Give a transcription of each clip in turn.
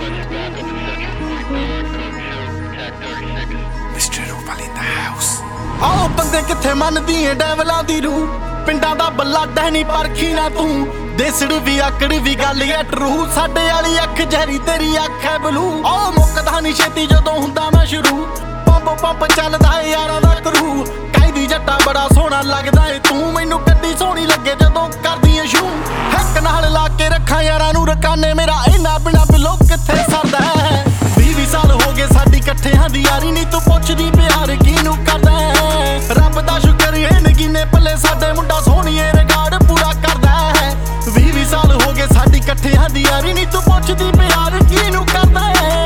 ਆਓ ਬੰਦੇ ਕਿੱਥੇ ਮੰਨਦੀ ਏ ਡੈਵਲਾਂ ਦੀ ਰੂਹ, ਪਿੰਡਾਂ ਦਾ ਬੱਲਾ ਡਹਿਨੀ ਪਰਖੀ ਨਾ ਤੂੰ, ਦੇਸੜ ਵੀ ਆਕੜ ਵੀ ਗੱਲ ਐ ਟਰੂ, ਸਾਡੇ ਵਾਲੀ ਅੱਖ ਜ਼ਹਿਰੀ ਤੇਰੀ ਅੱਖ ਐ ਬਲੂ। ਆਹ ਮੁੱਕਦਾ ਨੀ ਛੇਤੀ ਜਦੋਂ ਹੁੰਦਾ ਮੈਂ ਸ਼ੁਰੂ, ਪੰਪ ਪੰਪ ਚੱਲਦਾ ਏ ਯਾਰਾਂ ਦਾ ਕਰੂ, ਕਹਿੰਦੀ ਜੱਟਾ ਬੜਾ ਸੋਹਣਾ ਲੱਗਦਾ ਏ ਤੂੰ, ਮੈਨੂੰ ਗੱਡੀ ਸੋਹਣੀ ਲੱਗੇ ਜਦੋਂ ਕਰਦੀ ਏ ਸ਼ੂ, ਹੱਕ ਨਾਲ ਲਾ ਕੇ ਰੱਖਾਂ ਯਾਰਾਂ ਨੂੰ ਰਕਾਨੇ, ਮੇਰਾ ਇਹਨਾਂ ਬਿਨਾ ਬਿਲੋ ਕਿੱਥੇ ਸਰਦਾ ਹੈ। 20 ਸਾਲ ਹੋ ਗਏ ਸਾਡੀ ਇਕੱਠਿਆਂ ਦੀ ਯਾਰੀ, ਨੀ ਤੂੰ ਪੁੱਛਦੀ ਪਿਆਰ ਕਿਹਨੂੰ ਕਰਦਾ ਹੈ, ਰੱਬ ਦਾ ਸ਼ੁਕਰ ਏ ਨਗੀਨੇ ਪੱਲੇ ਸਾਡੇ ਮੁੰਡਾ ਸੋਹਣੀਏ ਰਿਕਾਰਡ ਪੂਰਾ ਕਰਦਾ ਹੈ। 20 ਸਾਲ ਹੋ ਗਏ ਸਾਡੀ ਇਕੱਠਿਆਂ ਦੀ ਯਾਰੀ, ਨੀ ਤੂੰ ਪੁੱਛਦੀ ਪਿਆਰ ਕਿਹਨੂੰ ਕਰਦਾ ਹੈ।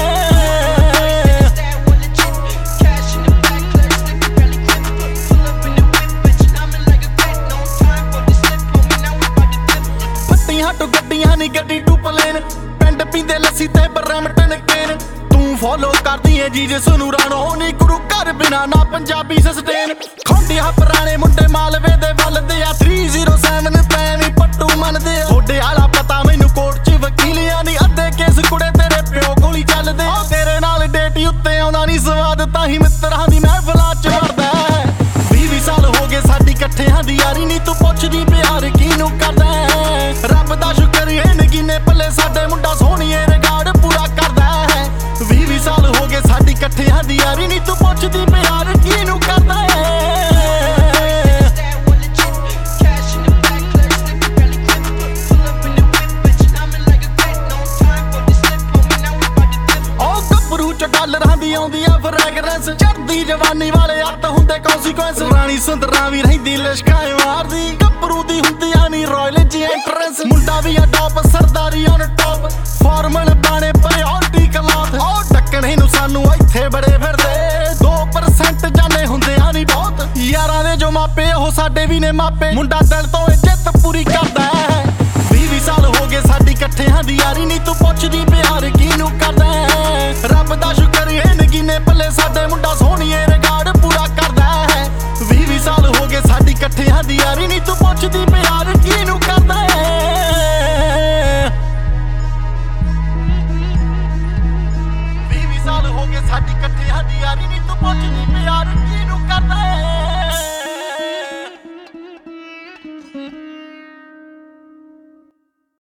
ਹਟ ਗੱਡੀਆਂ ਨੀ ਗੱਡੀ ਟੂਪ ਲੈਣ, ਪਿੰਡ ਪੀਂਦੇ ਲੱਸੀ ਤੇ ਬਰਮਟਨ ਕੇਨ, ਤੂੰ ਫੋਲੋ ਕਰਦੀ ਏ ਜੀ ਜਿਸ ਨੂੰ ਰਾਣੋ, ਨੀ ਗੁਰੂ ਘਰ ਬਿਨਾ ਨਾ ਪੰਜਾਬੀ ਸਸਟੇਨ, ਖੌਂਡਿਆ ਪੁਰਾਣੇ ਮੁੰਡੇ ਮਾਲਵੇ ਦੇ ਵੱਲਦੇ ਆ, 307 ਪੈਵੀ ਪੱਟੂ ਮੰਨਦੇ ਆ, ਥੋੜੇ ਆਲਾ ਪਤਾ ਮੈਨੂੰ ਕੋਰਟ ਚ ਵਕੀਲਿਆਂ ਨੀ, ਅੱਧੇ ਕੇਸ ਕੁੜੇ ਤੇਰੇ ਪਿਓ ਗੋਲੀ ਚੱਲਦੇ, ਤੇਰੇ ਨਾਲ ਡੇਟੀ ਉੱਤੇ ਆਉਂਦਾ ਨੀ ਸਵਾਦ, ਤਾਂ ਹੀ ਮਿੱਤਰਾਂ ਦੀ ਮਹਿਫਲਾਂ ਚ ਵਰਦਾ। 20 ਸਾਲ ਹੋ ਗਏ ਸਾਡੀ ਇਕੱਠਿਆਂ ਦੀ ਯਾਰੀ, ਨੀ ਤੂੰ ਪੁੱਛਦੀ ਪਿਆਰ ਕਿਹਨੂੰ ਕਰਦਾ ਹੈ, ਰੱਬ ਦਾ ਸ਼ੁਕਰ ਏ ਨਗੀਨੇ ਪੱਲੇ ਸਾਡੇ ਮੁੰਡਾ ਸੋਹਣੀਏ ਰਿਕਾਰਡ ਪੂਰਾ ਕਰਦਾ ਹੈ। 20 ਸਾਲ ਹੋ ਗਏ ਸਾਡੀ ਇਕੱਠਿਆਂ ਦੀ ਯਾਰੀ, ਨੀ ਤੂੰ ਪੁੱਛਦੀ ਪਿਆਰ ਕਿਹਨੂੰ ਕਰਦਾ ਹੈ। ਉਹ ਗੱਭਰੂ ਚ ਡਾਲਰਾਂ ਦੀ ਆਉਂਦੀ ਆ ਫਰੈਗਰੈਂਸ, ਚੜਦੀ ਜਵਾਨੀ ਵਾਲੇ ਅੱਤ ਹੁੰਦੇ ਕੌਂਸੀਕੁਐਂਸ, ਰਾਣੀ ਸੁੰਦਰਾਂ ਵੀ ਰਹਿੰਦੀ ਲਿਸ਼ਕਾਏ ਮਾਰਦੀ, ਗੱਭਰੂ ਦੀ ਹੁੰਦੀਆਂ ਨੀ ਰਾਇਲ ਜੀ ਐਂਟਰੈਂਸ, ਮੁੰਡਾ ਵੀ ਆ ਟੌਪ ਸਰਦਾਰੀ ਔਨ ਟੌਪ, ਫਾਰਮਲ ਬਾਣੇ ਪ੍ਰਾਇੋਰਟੀ ਕਲਾਸ, ਉਹ ਟੱਕਣੇ ਨੂੰ ਸਾਨੂੰ ਇੱਥੇ ਬੜੇ ਫਿਰਦੇ, 2% ਜਾਣੇ ਹੁੰਦੇ ਆ ਨੀ ਬਹੁਤ, ਯਾਰਾਂ ਦੇ ਜੋ ਮਾਪੇ ਉਹ ਸਾਡੇ ਵੀ ਨੇ ਮਾਪੇ, ਮੁੰਡਾ ਦਿਲ ਤੋਂ ਇਹ ਜਿੱਤ ਪੂਰੀ ਕਰਦਾ ਹੈ। 20 ਸਾਲ ਹੋ ਗਏ ਸਾਡੀ ਇਕੱਠਿਆਂ ਦੀ ਯਾਰੀ, ਨੀ ਤੂੰ ਪੁੱਛਦੀ ਪਿਆਰ ਕਿਹਨੂੰ ਕਰਦਾ ਹੈ, ਰੱਬ ਦਾ ਸ਼ੁਕਰ ਏ ਨਗੀਨੇ ਪੱਲੇ ਸਾਡੇ ਮੁੰਡਾ ਸੋਹਣੀਏ ਰਿਕਾਰਡ ਪੂਰਾ ਕਰਦਾ ਹੈ। 20 ਸਾਲ ਹੋ ਗਏ ਸਾਡੀ ਇਕੱਠਿਆਂ ਦੀ ਯਾਰੀ, ਨੀ ਤੂੰ ਪੁੱਛਦੀ ਪਿਆਰ ਕਿਹਨੂੰ ਕਰਦਾ ਹੈ। 20 ਸਾਲ ਹੋ ਗਏ ਸਾਡੀ ਇਕੱਠਿਆਂ ਦੀ ਯਾਰੀ, ਨੀ ਤੂੰ ਪੁੱਛਦੀ ਪਿਆਰ ਕਿਹਨੂੰ ਕਰਦਾ ਹੈ।